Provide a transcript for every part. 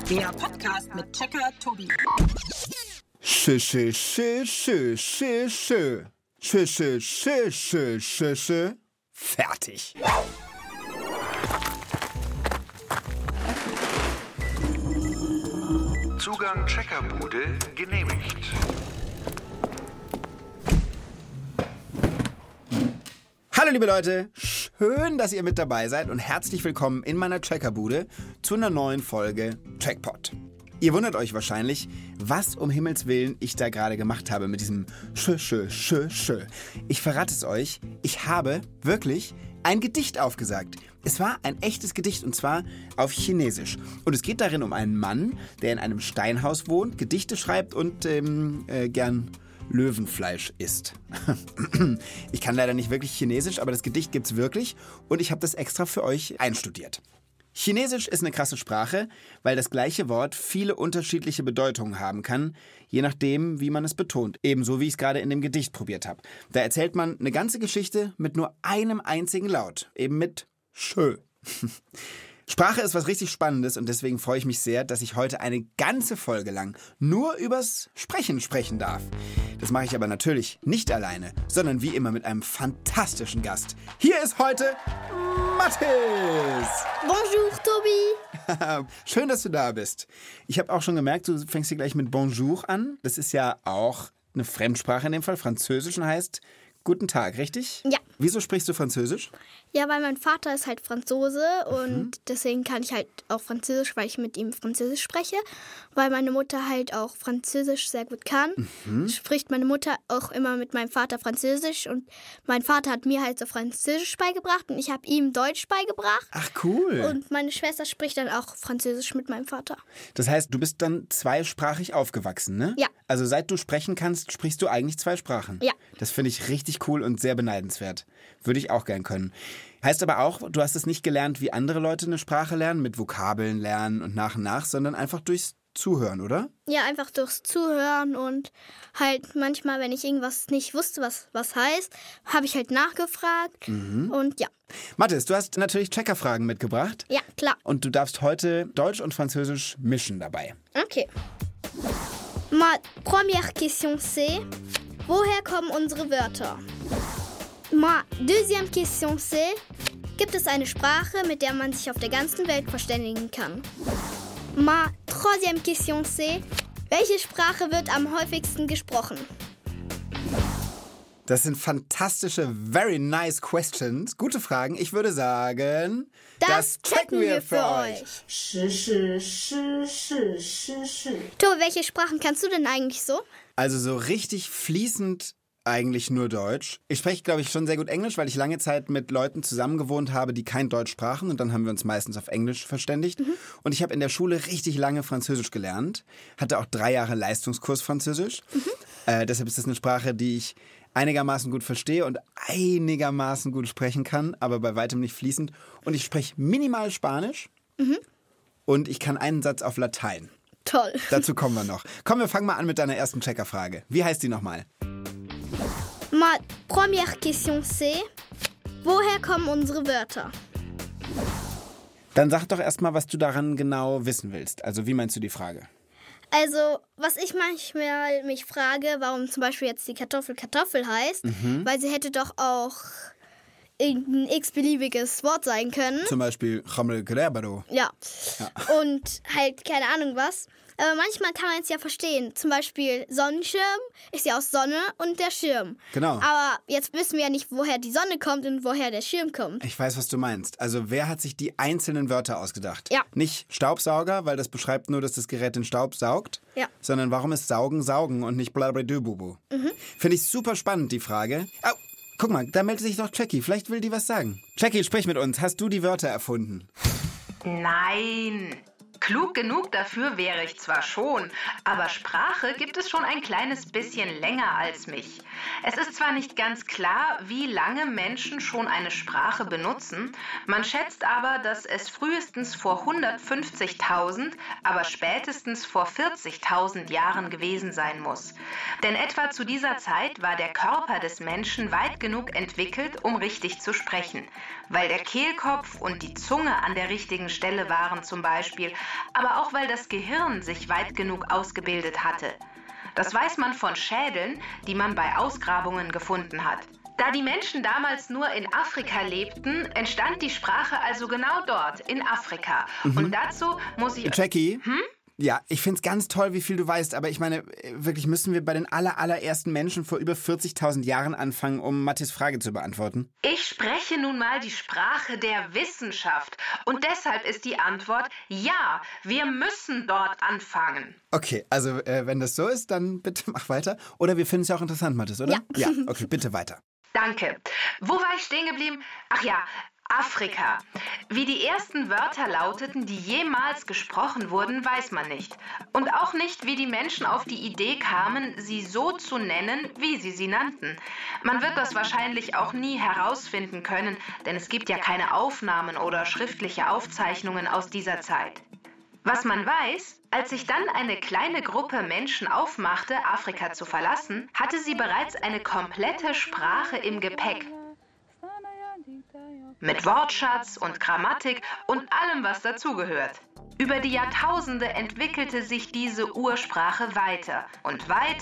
Der Podcast mit Checker Tobi. Schö, schö, schö, schö, schö, schö. Schö, schö, schö, schö, schö, schö. Fertig. Zugang Checkerbude genehmigt. Hallo liebe Leute, schön, dass ihr mit dabei seid und herzlich willkommen in meiner Checkerbude zu einer neuen Folge Checkpot. Ihr wundert euch wahrscheinlich, was um Himmels Willen ich da gerade gemacht habe mit diesem Schö, schö, schö, schö. Ich verrate es euch, ich habe wirklich ein Gedicht aufgesagt. Es war ein echtes Gedicht und zwar auf Chinesisch. Und es geht darin um einen Mann, der in einem Steinhaus wohnt, Gedichte schreibt und gern Löwenfleisch isst. Ich kann leider nicht wirklich Chinesisch, aber das Gedicht gibt's wirklich und ich habe das extra für euch einstudiert. Chinesisch ist eine krasse Sprache, weil das gleiche Wort viele unterschiedliche Bedeutungen haben kann, je nachdem, wie man es betont. Ebenso wie ich es gerade in dem Gedicht probiert habe. Da erzählt man eine ganze Geschichte mit nur einem einzigen Laut, eben mit Schö. Sprache ist was richtig Spannendes und deswegen freue ich mich sehr, dass ich heute eine ganze Folge lang nur übers Sprechen sprechen darf. Das mache ich aber natürlich nicht alleine, sondern wie immer mit einem fantastischen Gast. Hier ist heute Mathis! Bonjour, Tobi! Schön, dass du da bist. Ich habe auch schon gemerkt, du fängst hier gleich mit Bonjour an. Das ist ja auch eine Fremdsprache in dem Fall, Französisch und heißt Guten Tag, richtig? Ja. Wieso sprichst du Französisch? Ja, weil mein Vater ist halt Franzose und deswegen kann ich halt auch Französisch, weil ich mit ihm Französisch spreche. Weil meine Mutter halt auch Französisch sehr gut kann, spricht meine Mutter auch immer mit meinem Vater Französisch und mein Vater hat mir halt so Französisch beigebracht und ich habe ihm Deutsch beigebracht. Ach, cool. Und meine Schwester spricht dann auch Französisch mit meinem Vater. Das heißt, du bist dann zweisprachig aufgewachsen, ne? Ja. Also seit du sprechen kannst, sprichst du eigentlich zwei Sprachen. Ja. Das finde ich richtig cool und sehr beneidenswert. Würde ich auch gern können. Heißt aber auch, du hast es nicht gelernt, wie andere Leute eine Sprache lernen, mit Vokabeln lernen und nach, sondern einfach durchs Zuhören, oder? Ja, einfach durchs Zuhören und halt manchmal, wenn ich irgendwas nicht wusste, was heißt, habe ich halt nachgefragt und ja. Mathis, du hast natürlich Checkerfragen mitgebracht. Ja, klar. Und du darfst heute Deutsch und Französisch mischen dabei. Okay. Ma première question c'est, woher kommen unsere Wörter? Ma deuxième question c'est, gibt es eine Sprache, mit der man sich auf der ganzen Welt verständigen kann? Ma troisième question c'est, welche Sprache wird am häufigsten gesprochen? Das sind fantastische, very nice questions. Gute Fragen. Ich würde sagen, Das checken wir für euch. Tobi, welche Sprachen kannst du denn eigentlich so? Also so richtig fließend eigentlich nur Deutsch. Ich spreche, glaube ich, schon sehr gut Englisch, weil ich lange Zeit mit Leuten zusammengewohnt habe, die kein Deutsch sprachen. Und dann haben wir uns meistens auf Englisch verständigt. Und ich habe in der Schule richtig lange Französisch gelernt. Hatte auch 3 Jahre Leistungskurs Französisch. Deshalb ist das eine Sprache, die ich einigermaßen gut verstehe und einigermaßen gut sprechen kann, aber bei weitem nicht fließend. Und ich spreche minimal Spanisch und ich kann einen Satz auf Latein. Toll. Dazu kommen wir noch. Komm, wir fangen mal an mit deiner ersten Checkerfrage. Wie heißt die nochmal? Ma première question c'est, woher kommen unsere Wörter? Dann sag doch erstmal, was du daran genau wissen willst. Also wie meinst du die Frage? Also, was ich manchmal mich frage, warum zum Beispiel jetzt die Kartoffel Kartoffel heißt, weil sie hätte doch auch irgendein x-beliebiges Wort sein können. Zum Beispiel Khamel Grebaro. Ja. Und halt keine Ahnung was. Aber manchmal kann man es ja verstehen. Zum Beispiel Sonnenschirm ist ja aus Sonne und der Schirm. Genau. Aber jetzt wissen wir ja nicht, woher die Sonne kommt und woher der Schirm kommt. Ich weiß, was du meinst. Also wer hat sich die einzelnen Wörter ausgedacht? Ja. Nicht Staubsauger, weil das beschreibt nur, dass das Gerät den Staub saugt. Ja. Sondern warum ist Saugen Saugen und nicht Blablabla-Bubu? Finde ich super spannend, die Frage. Oh, guck mal, da meldet sich doch Jackie. Vielleicht will die was sagen. Jackie, sprich mit uns. Hast du die Wörter erfunden? Nein. Klug genug dafür wäre ich zwar schon, aber Sprache gibt es schon ein kleines bisschen länger als mich. Es ist zwar nicht ganz klar, wie lange Menschen schon eine Sprache benutzen, man schätzt aber, dass es frühestens vor 150.000, aber spätestens vor 40.000 Jahren gewesen sein muss. Denn etwa zu dieser Zeit war der Körper des Menschen weit genug entwickelt, um richtig zu sprechen. Weil der Kehlkopf und die Zunge an der richtigen Stelle waren zum Beispiel, aber auch weil das Gehirn sich weit genug ausgebildet hatte. Das weiß man von Schädeln, die man bei Ausgrabungen gefunden hat. Da die Menschen damals nur in Afrika lebten, entstand die Sprache also genau dort, in Afrika. Und dazu muss ich... Jackie? Ja, ich find's ganz toll, wie viel du weißt, aber ich meine, wirklich müssen wir bei den allerersten Menschen vor über 40.000 Jahren anfangen, um Mathis Frage zu beantworten? Ich spreche nun mal die Sprache der Wissenschaft und deshalb ist die Antwort ja, wir müssen dort anfangen. Okay, also wenn das so ist, dann bitte mach weiter. Oder wir finden es ja auch interessant, Mathis, oder? Ja, okay, bitte weiter. Danke. Wo war ich stehen geblieben? Ach ja, Afrika. Wie die ersten Wörter lauteten, die jemals gesprochen wurden, weiß man nicht. Und auch nicht, wie die Menschen auf die Idee kamen, sie so zu nennen, wie sie nannten. Man wird das wahrscheinlich auch nie herausfinden können, denn es gibt ja keine Aufnahmen oder schriftliche Aufzeichnungen aus dieser Zeit. Was man weiß, als sich dann eine kleine Gruppe Menschen aufmachte, Afrika zu verlassen, hatte sie bereits eine komplette Sprache im Gepäck. Mit Wortschatz und Grammatik und allem, was dazugehört. Über die Jahrtausende entwickelte sich diese Ursprache weiter und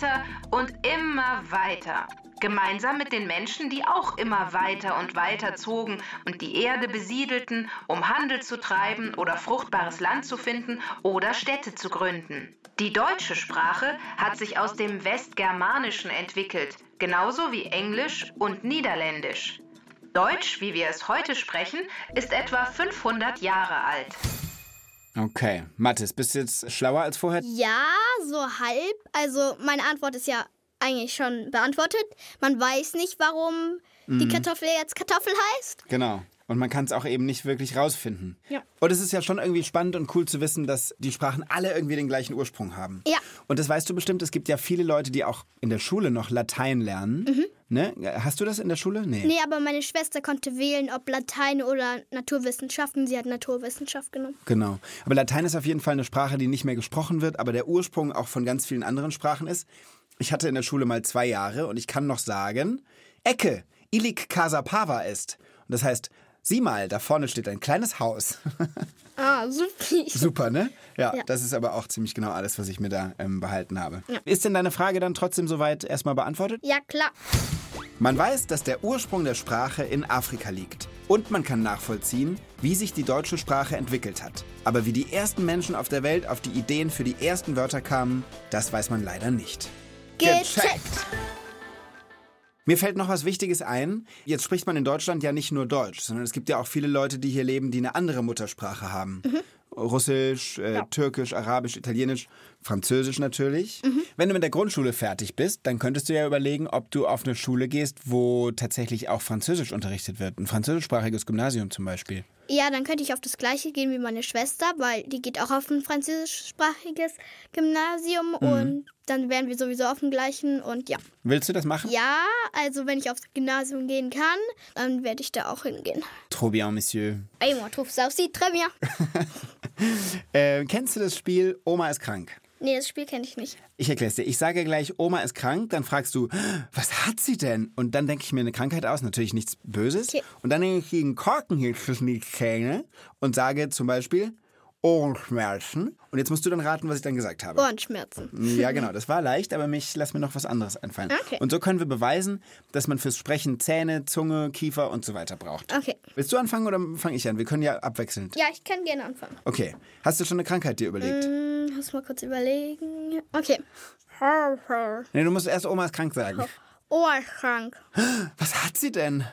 immer weiter. Gemeinsam mit den Menschen, die auch immer weiter und weiter zogen und die Erde besiedelten, um Handel zu treiben oder fruchtbares Land zu finden oder Städte zu gründen. Die deutsche Sprache hat sich aus dem Westgermanischen entwickelt, genauso wie Englisch und Niederländisch. Deutsch, wie wir es heute sprechen, ist etwa 500 Jahre alt. Okay, Mathis, bist du jetzt schlauer als vorher? Ja, so halb. Also meine Antwort ist ja eigentlich schon beantwortet. Man weiß nicht, warum die Kartoffel jetzt Kartoffel heißt. Genau. Und man kann es auch eben nicht wirklich rausfinden. Ja. Und es ist ja schon irgendwie spannend und cool zu wissen, dass die Sprachen alle irgendwie den gleichen Ursprung haben. Ja. Und das weißt du bestimmt, es gibt ja viele Leute, die auch in der Schule noch Latein lernen. Ne? Hast du das in der Schule? Nee, aber meine Schwester konnte wählen, ob Latein oder Naturwissenschaften. Sie hat Naturwissenschaft genommen. Genau. Aber Latein ist auf jeden Fall eine Sprache, die nicht mehr gesprochen wird, aber der Ursprung auch von ganz vielen anderen Sprachen ist. Ich hatte in der Schule mal 2 Jahre und ich kann noch sagen, Ecke, illic casa pava est. Und das heißt, sieh mal, da vorne steht ein kleines Haus. Ah, super. Super, ne? Ja, Ja. das ist aber auch ziemlich genau alles, was ich mir da behalten habe. Ja. Ist denn deine Frage dann trotzdem soweit erstmal beantwortet? Ja, klar. Man weiß, dass der Ursprung der Sprache in Afrika liegt. Und man kann nachvollziehen, wie sich die deutsche Sprache entwickelt hat. Aber wie die ersten Menschen auf der Welt auf die Ideen für die ersten Wörter kamen, das weiß man leider nicht. Gecheckt. Mir fällt noch was Wichtiges ein. Jetzt spricht man in Deutschland ja nicht nur Deutsch, sondern es gibt ja auch viele Leute, die hier leben, die eine andere Muttersprache haben. Russisch, Türkisch, Arabisch, Italienisch, Französisch natürlich. Wenn du mit der Grundschule fertig bist, dann könntest du ja überlegen, ob du auf eine Schule gehst, wo tatsächlich auch Französisch unterrichtet wird. Ein französischsprachiges Gymnasium zum Beispiel. Ja, dann könnte ich auf das Gleiche gehen wie meine Schwester, weil die geht auch auf ein französischsprachiges Gymnasium und dann wären wir sowieso auf dem Gleichen und ja. Willst du das machen? Ja, also wenn ich aufs Gymnasium gehen kann, dann werde ich da auch hingehen. Trop bien, Monsieur. Ey, moi trouve ça aussi très bien. Kennst du das Spiel Oma ist krank? Nee, das Spiel kenne ich nicht. Ich erkläre es dir. Ich sage gleich, Oma ist krank, dann fragst du, was hat sie denn? Und dann denke ich mir eine Krankheit aus, natürlich nichts Böses. Okay. Und dann nehme ich einen Korken hier zwischen die Zähne und sage zum Beispiel Ohrenschmerzen. Und jetzt musst du dann raten, was ich dann gesagt habe. Ohrenschmerzen. Ja, genau. Das war leicht, aber lass mir noch was anderes einfallen. Okay. Und so können wir beweisen, dass man fürs Sprechen Zähne, Zunge, Kiefer und so weiter braucht. Okay. Willst du anfangen oder fange ich an? Wir können ja abwechselnd. Ja, ich kann gerne anfangen. Okay. Hast du schon eine Krankheit dir überlegt? Lass mal kurz überlegen. Okay. Nee, du musst erst Oma ist krank sagen. Ohrkrank. Was hat sie denn?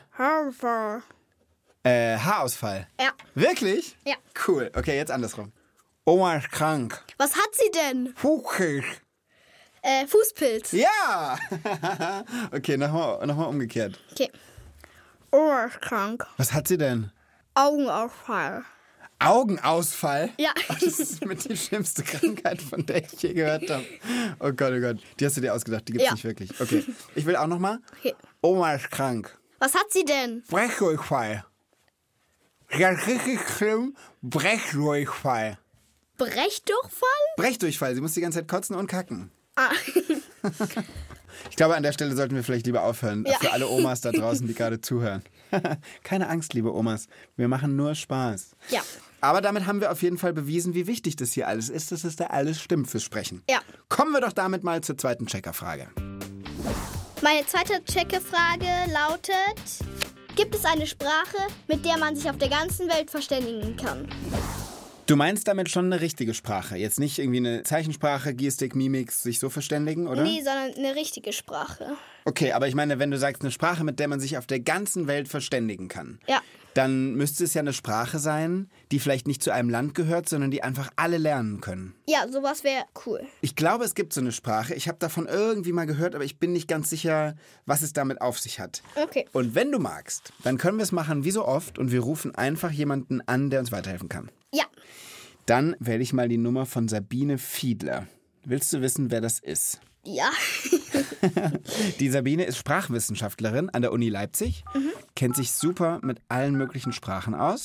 Haarausfall. Ja. Wirklich? Ja. Cool. Okay, jetzt andersrum. Oma ist krank. Was hat sie denn? Fuchs. Fußpilz. Ja! Okay, nochmal umgekehrt. Okay. Ohrkrank. Was hat sie denn? Augenausfall. Augenausfall? Ja. Das ist mit die schlimmste Krankheit, von der ich je gehört habe. Oh Gott, oh Gott. Die hast du dir ausgedacht, die gibt's nicht wirklich. Okay, ich will auch nochmal. Okay. Oma ist krank. Was hat sie denn? Brechdurchfall. Ja, richtig schlimm. Brechdurchfall. Brechdurchfall? Brechdurchfall. Sie muss die ganze Zeit kotzen und kacken. Ah. Ich glaube, an der Stelle sollten wir vielleicht lieber aufhören. Ja. Für alle Omas da draußen, die gerade zuhören. Keine Angst, liebe Omas. Wir machen nur Spaß. Ja. Aber damit haben wir auf jeden Fall bewiesen, wie wichtig das hier alles ist, dass es da alles stimmt fürs Sprechen. Ja. Kommen wir doch damit mal zur zweiten Checkerfrage. Meine zweite Checkerfrage lautet: Gibt es eine Sprache, mit der man sich auf der ganzen Welt verständigen kann? Du meinst damit schon eine richtige Sprache, jetzt nicht irgendwie eine Zeichensprache, Gestik, Mimik, sich so verständigen, oder? Nee, sondern eine richtige Sprache. Okay, aber ich meine, wenn du sagst, eine Sprache, mit der man sich auf der ganzen Welt verständigen kann, Ja. dann müsste es ja eine Sprache sein, die vielleicht nicht zu einem Land gehört, sondern die einfach alle lernen können. Ja, sowas wäre cool. Ich glaube, es gibt so eine Sprache. Ich habe davon irgendwie mal gehört, aber ich bin nicht ganz sicher, was es damit auf sich hat. Okay. Und wenn du magst, dann können wir es machen wie so oft und wir rufen einfach jemanden an, der uns weiterhelfen kann. Ja. Dann wähle ich mal die Nummer von Sabine Fiedler. Willst du wissen, wer das ist? Ja. Die Sabine ist Sprachwissenschaftlerin an der Uni Leipzig, kennt sich super mit allen möglichen Sprachen aus.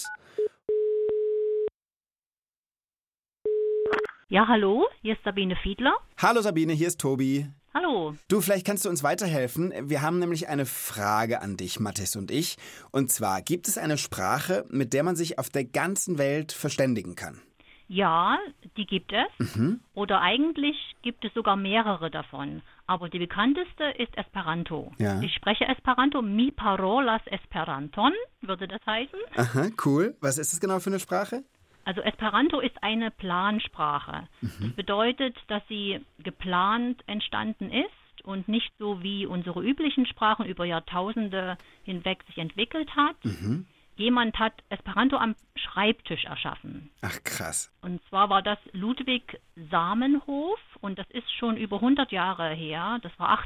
Ja, hallo, hier ist Sabine Fiedler. Hallo Sabine, hier ist Tobi. Hallo. Du, vielleicht kannst du uns weiterhelfen. Wir haben nämlich eine Frage an dich, Mathis und ich. Und zwar, gibt es eine Sprache, mit der man sich auf der ganzen Welt verständigen kann? Ja, die gibt es. Oder eigentlich gibt es sogar mehrere davon. Aber die bekannteste ist Esperanto. Ja. Ich spreche Esperanto, mi parolas Esperanton, würde das heißen. Aha, cool. Was ist das genau für eine Sprache? Also Esperanto ist eine Plansprache. Das bedeutet, dass sie geplant entstanden ist und nicht so wie unsere üblichen Sprachen über Jahrtausende hinweg sich entwickelt hat. Jemand hat Esperanto am Schreibtisch erschaffen. Ach, krass. Und zwar war das Ludwig Zamenhof und das ist schon über 100 Jahre her. Das war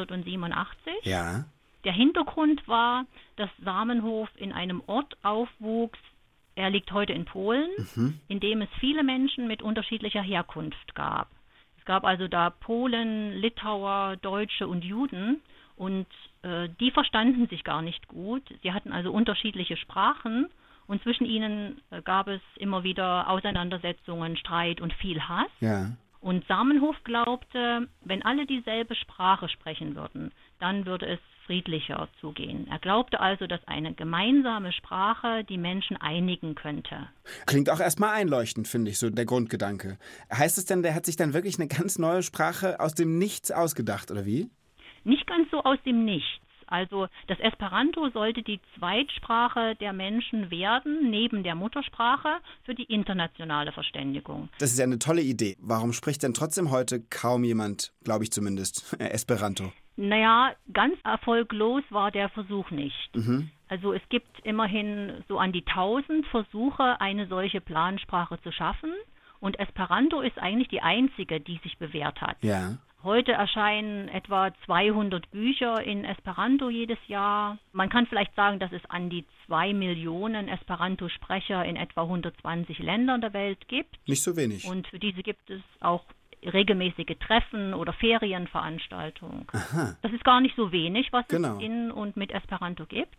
1887. Ja. Der Hintergrund war, dass Zamenhof in einem Ort aufwuchs, er liegt heute in Polen, in dem es viele Menschen mit unterschiedlicher Herkunft gab. Es gab also da Polen, Litauer, Deutsche und Juden und die verstanden sich gar nicht gut. Sie hatten also unterschiedliche Sprachen und zwischen ihnen gab es immer wieder Auseinandersetzungen, Streit und viel Hass. Ja. Und Zamenhof glaubte, wenn alle dieselbe Sprache sprechen würden, dann würde es friedlicher zugehen. Er glaubte also, dass eine gemeinsame Sprache die Menschen einigen könnte. Klingt auch erstmal einleuchtend, finde ich, so der Grundgedanke. Heißt es denn, der hat sich dann wirklich eine ganz neue Sprache aus dem Nichts ausgedacht, oder wie? Nicht ganz so aus dem Nichts. Also das Esperanto sollte die Zweitsprache der Menschen werden, neben der Muttersprache, für die internationale Verständigung. Das ist ja eine tolle Idee. Warum spricht denn trotzdem heute kaum jemand, glaube ich zumindest, Esperanto? Naja, ganz erfolglos war der Versuch nicht. Also es gibt immerhin so an die 1000 Versuche, eine solche Plansprache zu schaffen. Und Esperanto ist eigentlich die einzige, die sich bewährt hat. Ja. Heute erscheinen etwa 200 Bücher in Esperanto jedes Jahr. Man kann vielleicht sagen, dass es an die 2 Millionen Esperanto-Sprecher in etwa 120 Ländern der Welt gibt. Nicht so wenig. Und für diese gibt es auch regelmäßige Treffen oder Ferienveranstaltungen. Aha. Das ist gar nicht so wenig, was Genau. es in und mit Esperanto gibt.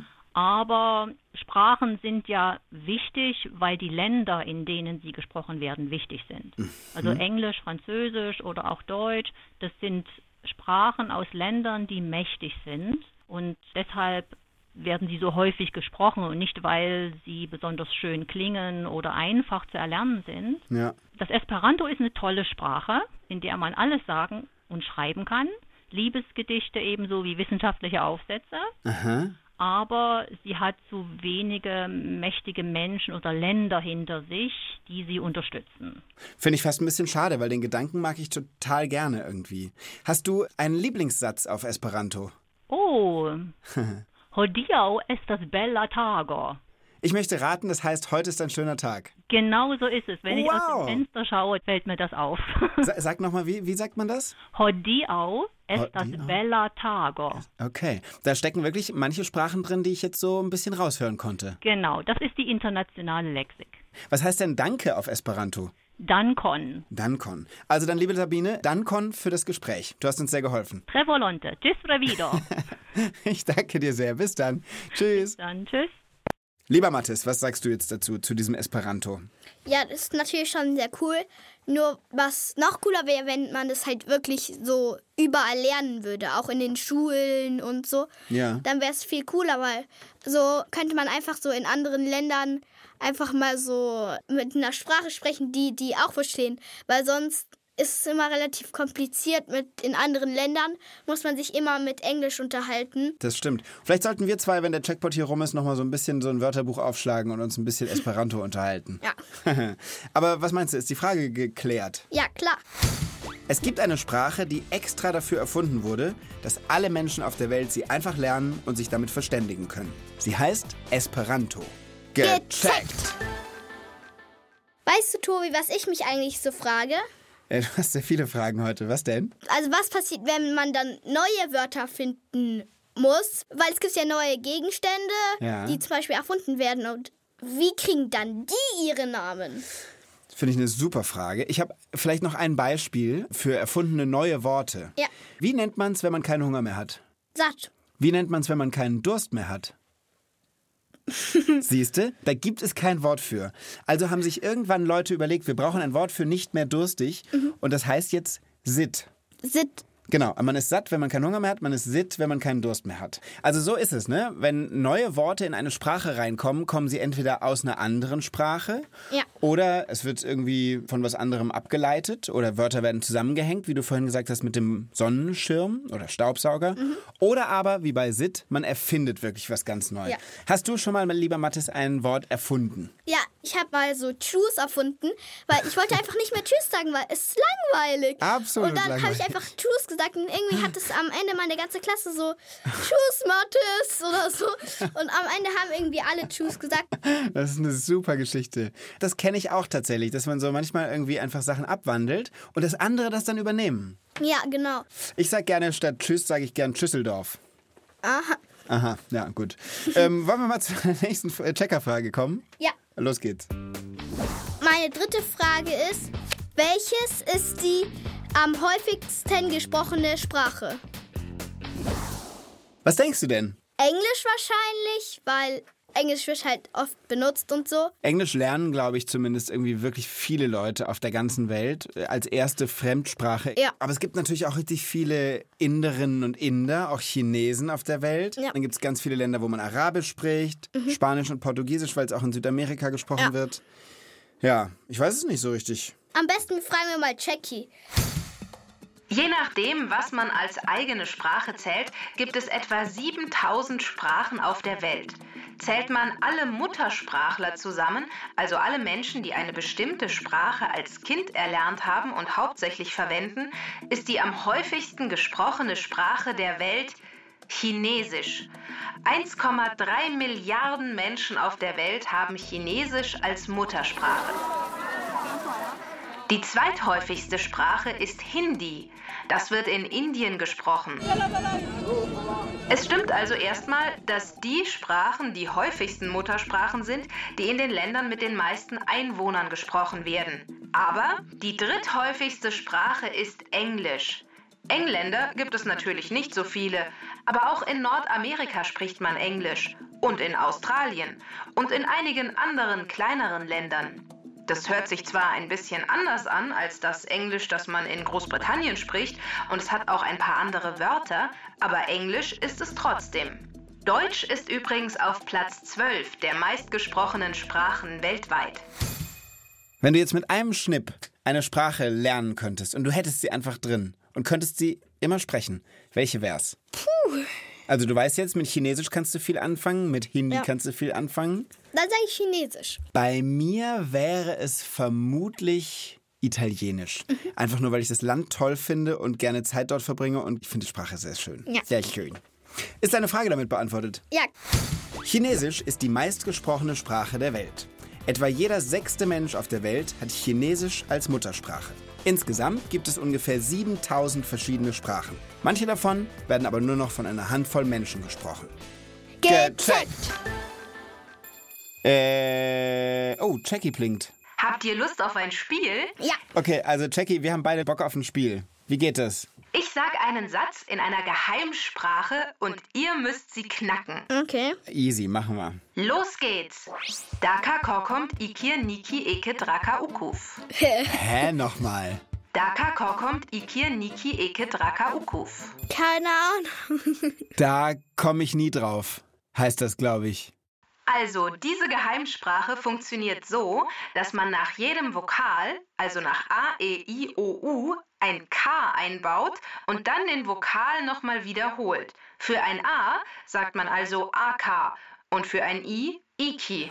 Aber Sprachen sind ja wichtig, weil die Länder, in denen sie gesprochen werden, wichtig sind. Also Englisch, Französisch oder auch Deutsch, das sind Sprachen aus Ländern, die mächtig sind. Und deshalb werden sie so häufig gesprochen und nicht, weil sie besonders schön klingen oder einfach zu erlernen sind. Ja. Das Esperanto ist eine tolle Sprache, in der man alles sagen und schreiben kann. Liebesgedichte ebenso wie wissenschaftliche Aufsätze. Aha. Aber sie hat zu wenige mächtige Menschen oder Länder hinter sich, die sie unterstützen. Finde ich fast ein bisschen schade, weil den Gedanken mag ich total gerne irgendwie. Hast du einen Lieblingssatz auf Esperanto? Oh, hodiaŭ estas bella tago. Ich möchte raten, das heißt, heute ist ein schöner Tag. Genau so ist es. Wenn ich aus Wow. dem Fenster schaue, fällt mir das auf. Sag nochmal, wie sagt man das? Hodiaŭ estas Hodiaŭ. bella tago. Okay, da stecken wirklich manche Sprachen drin, die ich jetzt so ein bisschen raushören konnte. Genau, das ist die internationale Lexik. Was heißt denn Danke auf Esperanto? Dankon. Dankon. Also dann, liebe Sabine, Dankon für das Gespräch. Du hast uns sehr geholfen. Tre volonte. Tschüss, revido. Ich danke dir sehr. Bis dann. Tschüss. Dann tschüss. Lieber Mathis, was sagst du jetzt dazu, zu diesem Esperanto? Ja, das ist natürlich schon sehr cool. Nur was noch cooler wäre, wenn man das halt wirklich so überall lernen würde, auch in den Schulen und so. Ja. Dann wäre es viel cooler, weil so könnte man einfach so in anderen Ländern einfach mal so mit einer Sprache sprechen, die auch verstehen. Weil sonst ist es immer relativ kompliziert. In anderen Ländern muss man sich immer mit Englisch unterhalten. Das stimmt. Vielleicht sollten wir zwei, wenn der Checkpot hier rum ist, nochmal so ein bisschen so ein Wörterbuch aufschlagen und uns ein bisschen Esperanto unterhalten. Ja. Aber was meinst du, ist die Frage geklärt? Ja, klar. Es gibt eine Sprache, die extra dafür erfunden wurde, dass alle Menschen auf der Welt sie einfach lernen und sich damit verständigen können. Sie heißt Esperanto. Gecheckt! Weißt du, Tobi, was ich mich eigentlich so frage? Du hast ja viele Fragen heute. Was denn? Also was passiert, wenn man dann neue Wörter finden muss? Weil es gibt ja neue Gegenstände, die zum Beispiel erfunden werden. Und wie kriegen dann die ihre Namen? Finde ich eine super Frage. Ich habe vielleicht noch ein Beispiel für erfundene neue Worte. Ja. Wie nennt man es, wenn man keinen Hunger mehr hat? Satt. Wie nennt man es, wenn man keinen Durst mehr hat? Siehste, da gibt es kein Wort für. Also haben sich irgendwann Leute überlegt, wir brauchen ein Wort für nicht mehr durstig. Und das heißt jetzt Sitt. Sitt. Genau, man ist satt, wenn man keinen Hunger mehr hat, man ist sitt, wenn man keinen Durst mehr hat. Also so ist es, ne? Wenn neue Worte in eine Sprache reinkommen, kommen sie entweder aus einer anderen Sprache oder es wird irgendwie von was anderem abgeleitet oder Wörter werden zusammengehängt, wie du vorhin gesagt hast, mit dem Sonnenschirm oder Staubsauger. Oder aber, wie bei Sitt, man erfindet wirklich was ganz Neues. Ja. Hast du schon mal, lieber Mathis, ein Wort erfunden? Ja, ich habe mal so Tschüss erfunden, weil ich wollte einfach nicht mehr Tschüss sagen, weil es ist langweilig. Absolut Und dann habe langweilig. ich einfach Tschüss gesagt und irgendwie hat es am Ende meine ganze Klasse so Tschüss, Mathis oder so. Und am Ende haben irgendwie alle Tschüss gesagt. Das ist eine super Geschichte. Das kenne ich auch tatsächlich, dass man so manchmal irgendwie einfach Sachen abwandelt und das andere das dann übernehmen. Ja, genau. Ich sag gerne statt Tschüss, sage ich gern Tschüsseldorf. Aha, ja, gut. Wollen wir mal zur nächsten Checkerfrage kommen? Ja. Los geht's. Meine dritte Frage ist, welches ist die am häufigsten gesprochene Sprache? Was denkst du denn? Englisch wahrscheinlich, weil Englisch wird halt oft benutzt und so. Englisch lernen, glaube ich, zumindest irgendwie wirklich viele Leute auf der ganzen Welt als erste Fremdsprache. Ja. Aber es gibt natürlich auch richtig viele Inderinnen und Inder, auch Chinesen auf der Welt. Ja. Dann gibt es ganz viele Länder, wo man Arabisch spricht, Spanisch und Portugiesisch, weil es auch in Südamerika gesprochen wird. Ja, ich weiß es nicht so richtig. Am besten fragen wir mal Jackie. Je nachdem, was man als eigene Sprache zählt, gibt es etwa 7000 Sprachen auf der Welt. Zählt man alle Muttersprachler zusammen, also alle Menschen, die eine bestimmte Sprache als Kind erlernt haben und hauptsächlich verwenden, ist die am häufigsten gesprochene Sprache der Welt Chinesisch. 1,3 Milliarden Menschen auf der Welt haben Chinesisch als Muttersprache. Die zweithäufigste Sprache ist Hindi. Das wird in Indien gesprochen. Es stimmt also erstmal, dass die Sprachen die häufigsten Muttersprachen sind, die in den Ländern mit den meisten Einwohnern gesprochen werden. Aber die dritthäufigste Sprache ist Englisch. Engländer gibt es natürlich nicht so viele, aber auch in Nordamerika spricht man Englisch und in Australien und in einigen anderen kleineren Ländern. Das hört sich zwar ein bisschen anders an als das Englisch, das man in Großbritannien spricht, und es hat auch ein paar andere Wörter, aber Englisch ist es trotzdem. Deutsch ist übrigens auf Platz 12 der meistgesprochenen Sprachen weltweit. Wenn du jetzt mit einem Schnipp eine Sprache lernen könntest und du hättest sie einfach drin und könntest sie immer sprechen, welche wär's? Also du weißt jetzt, mit Chinesisch kannst du viel anfangen, mit Hindi kannst du viel anfangen. Dann sage ich Chinesisch. Bei mir wäre es vermutlich Italienisch. Einfach nur, weil ich das Land toll finde und gerne Zeit dort verbringe und ich finde die Sprache sehr schön. Ja. Sehr schön. Ist deine Frage damit beantwortet? Ja. Chinesisch ist die meistgesprochene Sprache der Welt. Etwa jeder 6. Mensch auf der Welt hat Chinesisch als Muttersprache. Insgesamt gibt es ungefähr 7000 verschiedene Sprachen. Manche davon werden aber nur noch von einer Handvoll Menschen gesprochen. Gecheckt. Oh, Jackie blinkt. Habt ihr Lust auf ein Spiel? Ja. Okay, also Jackie, wir haben beide Bock auf ein Spiel. Wie geht es? Ich sag einen Satz in einer Geheimsprache und ihr müsst sie knacken. Okay. Easy, machen wir. Los geht's. Daka kokommt ikir niki eke draka ukuf. Hä, nochmal? Daka kokommt ikir niki eke draka ukuf. Keine Ahnung. Da komme ich nie drauf, heißt das, glaube ich. Also, diese Geheimsprache funktioniert so, dass man nach jedem Vokal, also nach A, E, I, O, U, ein K einbaut und dann den Vokal nochmal wiederholt. Für ein A sagt man also AK und für ein I, IKI.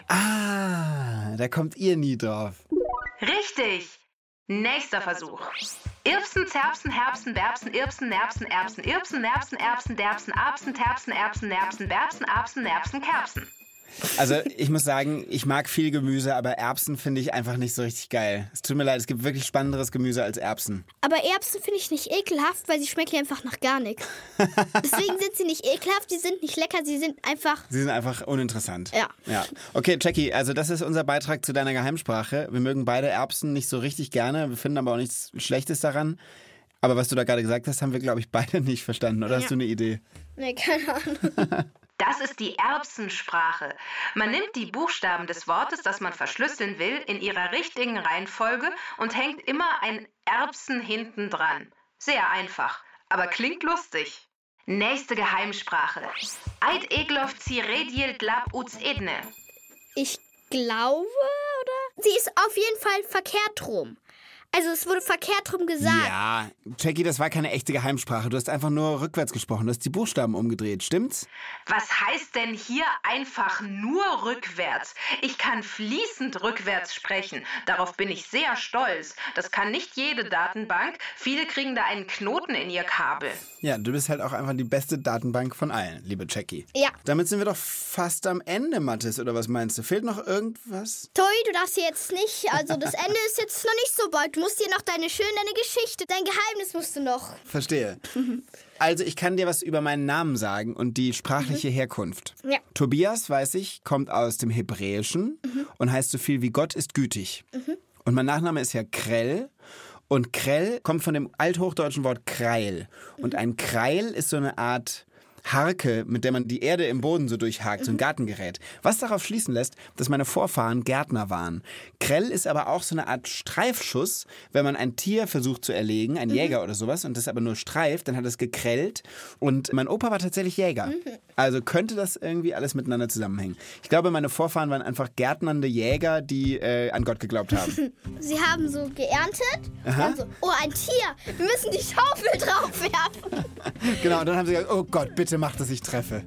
Ah, da kommt ihr nie drauf. Richtig! Nächster Versuch. Irbsen, Zerbsen, Herbsen, Berbsen, Irbsen, Nerbsen, Erbsen, Irbsen, Nerbsen, Erbsen, Derbsen, Arbsen, Terbsen, Erbsen, Nerbsen, Berbsen, Arbsen, Nerbsen, Kerbsen. Also ich muss sagen, ich mag viel Gemüse, aber Erbsen finde ich einfach nicht so richtig geil. Es tut mir leid, es gibt wirklich spannenderes Gemüse als Erbsen. Aber Erbsen finde ich nicht ekelhaft, weil sie schmecken einfach nach gar nichts. Deswegen sind sie nicht ekelhaft, sie sind nicht lecker, sie sind einfach uninteressant. Ja. Okay, Jackie, also das ist unser Beitrag zu deiner Geheimsprache. Wir mögen beide Erbsen nicht so richtig gerne, wir finden aber auch nichts Schlechtes daran. Aber was du da gerade gesagt hast, haben wir, glaube ich, beide nicht verstanden. Oder hast du eine Idee? Nee, keine Ahnung. Das ist die Erbsensprache. Man nimmt die Buchstaben des Wortes, das man verschlüsseln will, in ihrer richtigen Reihenfolge und hängt immer ein Erbsen hinten dran. Sehr einfach, aber klingt lustig. Nächste Geheimsprache. Eid eglov redjel glab uts edne. Ich glaube, oder? Sie ist auf jeden Fall verkehrt rum. Also es wurde verkehrt rum gesagt. Ja, Jackie, das war keine echte Geheimsprache. Du hast einfach nur rückwärts gesprochen. Du hast die Buchstaben umgedreht, stimmt's? Was heißt denn hier einfach nur rückwärts? Ich kann fließend rückwärts sprechen. Darauf bin ich sehr stolz. Das kann nicht jede Datenbank. Viele kriegen da einen Knoten in ihr Kabel. Ja, du bist halt auch einfach die beste Datenbank von allen, liebe Jackie. Ja. Damit sind wir doch fast am Ende, Mathis, oder was meinst du? Fehlt noch irgendwas? Toi, du darfst jetzt nicht, also das Ende ist jetzt noch nicht so weit. Du musst dir noch deine Geschichte, dein Geheimnis musst du noch. Verstehe. Also ich kann dir was über meinen Namen sagen und die sprachliche Herkunft. Ja. Tobias, weiß ich, kommt aus dem Hebräischen und heißt so viel wie Gott ist gütig. Und mein Nachname ist ja Krell. Und Krell kommt von dem althochdeutschen Wort Kreil. Und ein Kreil ist so eine Art Harke, mit der man die Erde im Boden so durchhakt, so ein Gartengerät. Was darauf schließen lässt, dass meine Vorfahren Gärtner waren. Krell ist aber auch so eine Art Streifschuss, wenn man ein Tier versucht zu erlegen, ein Jäger oder sowas, und das aber nur streift, dann hat es gekrellt. Und mein Opa war tatsächlich Jäger. Also könnte das irgendwie alles miteinander zusammenhängen. Ich glaube, meine Vorfahren waren einfach gärtnernde Jäger, die an Gott geglaubt haben. Sie haben so geerntet. Dann so, oh, ein Tier, wir müssen die Schaufel drauf werfen. Genau, und dann haben sie gesagt, oh Gott, bitte mach, dass ich treffe.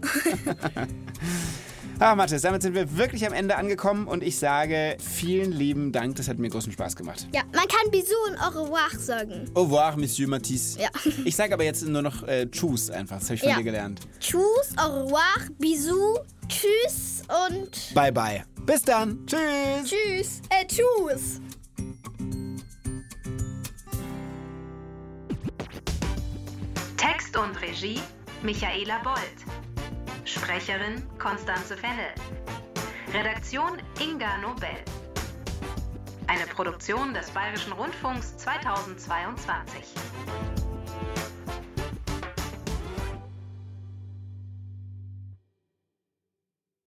Mathis, damit sind wir wirklich am Ende angekommen und ich sage vielen lieben Dank, das hat mir großen Spaß gemacht. Ja, man kann Bisous und au revoir sagen. Au revoir, Monsieur Mathis. Ja. Ich sage aber jetzt nur noch Tschüss einfach, das habe ich von dir gelernt. Tschüss, au revoir, Bisous, tschüss und... Bye, bye. Bis dann. Tschüss. Tschüss. Tschüss. Text und Regie Michaela Bold. Sprecherin Constanze Fennel. Redaktion Inga Nobel. Eine Produktion des Bayerischen Rundfunks 2022.